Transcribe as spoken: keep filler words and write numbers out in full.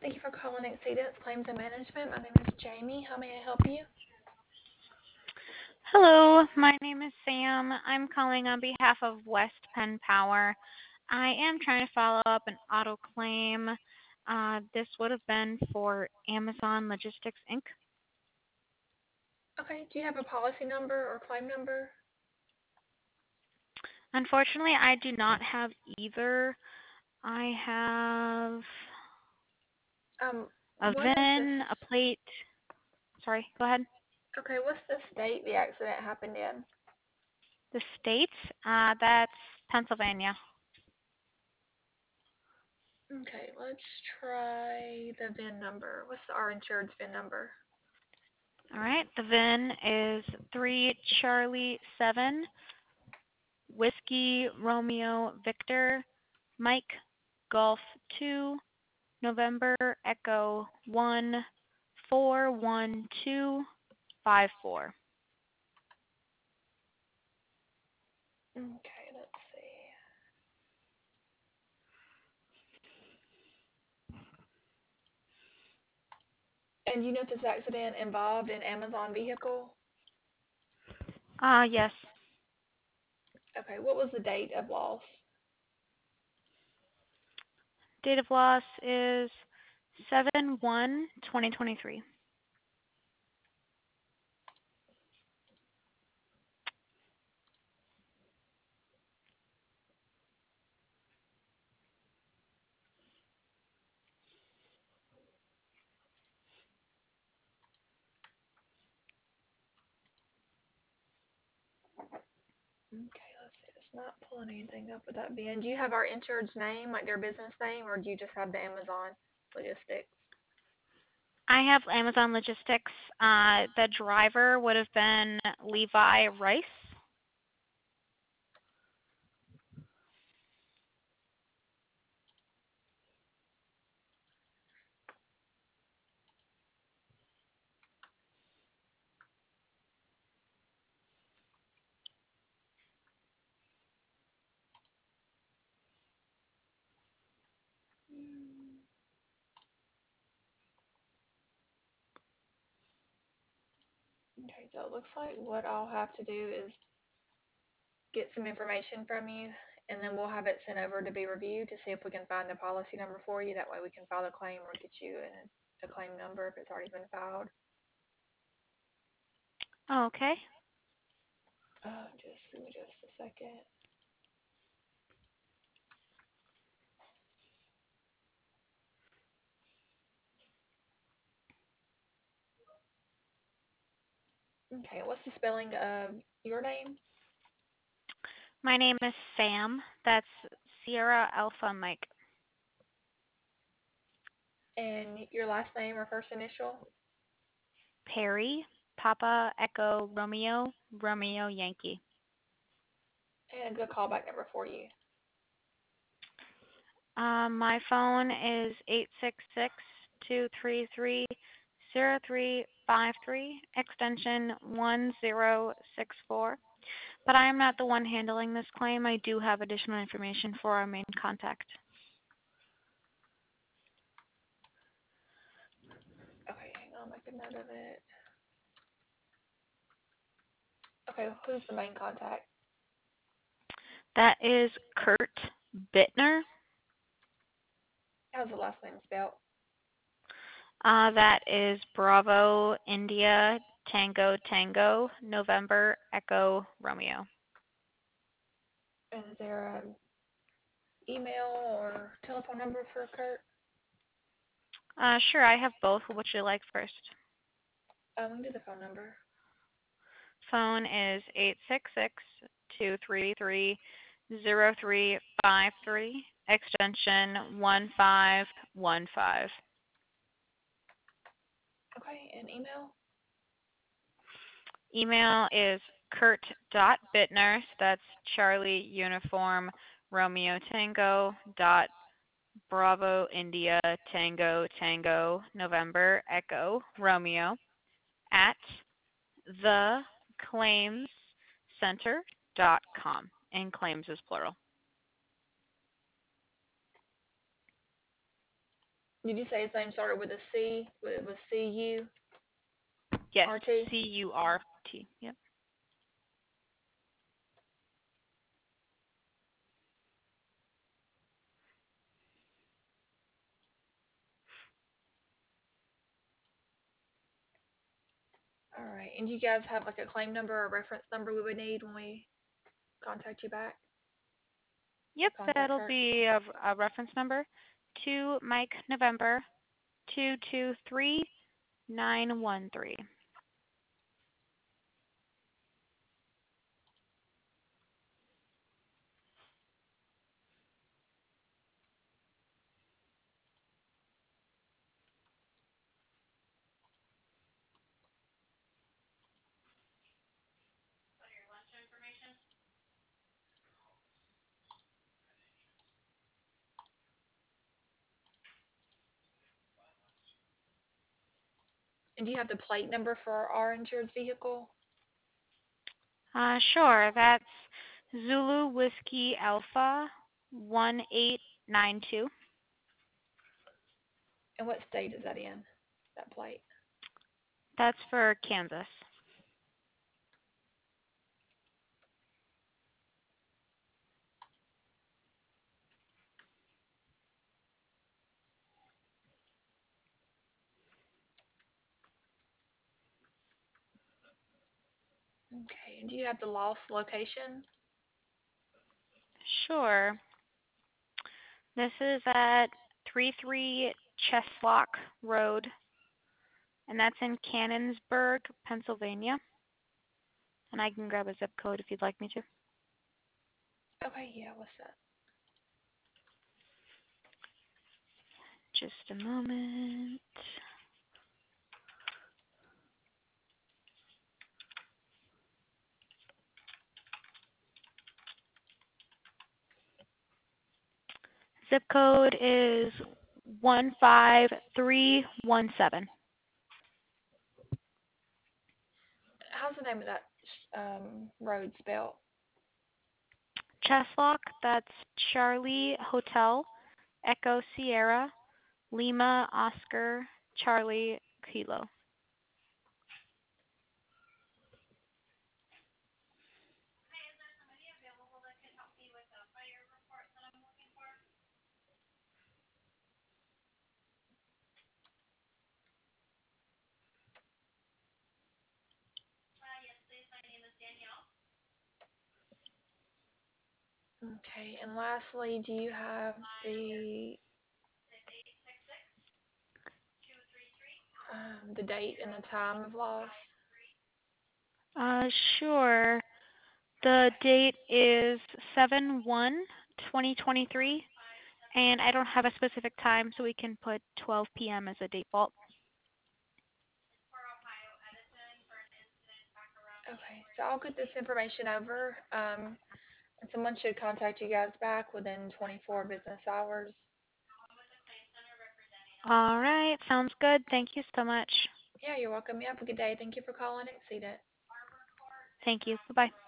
Thank you for calling Exceedance Claims and Management. My name is Jamie. How may I help you? Hello, my name is Sam. I'm calling on behalf of West Penn Power. I am trying to follow up an auto claim. Uh, this would have been for Amazon Logistics Incorporated. Okay, do you have a policy number or claim number? Unfortunately, I do not have either. I have Um, a what is this? VIN, a plate. Sorry, go ahead. Okay, what's the state the accident happened in? The state, uh, that's Pennsylvania. Okay, let's try the V I N number. What's our insured's V I N number? All right, the VIN is three Charlie seven Whiskey Romeo Victor Mike Golf two November Echo one four one two five four. Okay, let's see. And you know if this accident involved an Amazon vehicle? Uh yes. Okay, what was the date of loss? Date of loss is seven one twenty twenty three. Okay, let's see. It's not pulling anything up with that V I N. Do you have our insured's name, like their business name, or do you just have the Amazon Logistics? I have Amazon Logistics. Uh the driver would have been Levi Rice. Mm, Okay, so it looks like what I'll have to do is get some information from you, and then we'll have it sent over to be reviewed to see if we can find the policy number for you. That way we can file the claim or get you a, a claim number if it's already been filed. Oh, okay. Uh, just give me just a second. Okay, what's the spelling of your name My name is Sam. That's Sierra Alpha Mike. and your last name or first initial? Perry, Papa Echo Romeo, Romeo Yankee. And a good callback number for you. Um, my phone is eight six six, two three three, zero three five three, extension one zero six four. But I am not the one handling this claim. I do have additional information for our main contact. Okay, hang on, make a note of it. Okay, who's the main contact? That is Kurt Bittner. How's the last name spelled? Uh, that is Bravo India Tango Tango November Echo Romeo. And is there an email or telephone number for Kurt? Uh, sure, I have both. What would you like first? Um, we can do the phone number. Phone is eight six six, two three three, zero three five three, extension one five one five. Okay, and email? Email is kurt.bittner, so that's Charlie Uniform Romeo Tango dot Bravo India Tango Tango November Echo Romeo at theclaimscenter dot com. And claims is plural. Did you say his name started with a C? It was C U Yes, R T? C U R T. Yep. All right. And do you guys have like a claim number or reference number we would need when we contact you back? Yep, Contact that'll Kirk? be a, a reference number two Mike November two two three nine one three. And do you have the plate number for our insured vehicle? Uh, sure. That's Zulu Whiskey Alpha one eight nine two. And what state is that in? That plate. That's for Kansas. Okay. And do you have the loss location? Sure. This is at three three Cheslock Road, and that's in Cannonsburg, Pennsylvania. And I can grab a zip code if you'd like me to. Okay, yeah, what's that? Just a moment. Zip code is one five three one seven. How's the name of that um, road spelled? Cheslock, that's Charlie Hotel, Echo Sierra, Lima Oscar, Charlie Kilo. Okay, and lastly, do you have the um, the date and the time of loss? Uh, sure. The date is seven one twenty twenty-three, and I don't have a specific time, so we can put twelve p m as a default. Okay, so I'll get this information over, um, and someone should contact you guys back within twenty-four business hours. All right, sounds good. Thank you so much. Yeah, you're welcome. You have a good day. Thank you for calling Exceed It. Thank you. Bye-bye.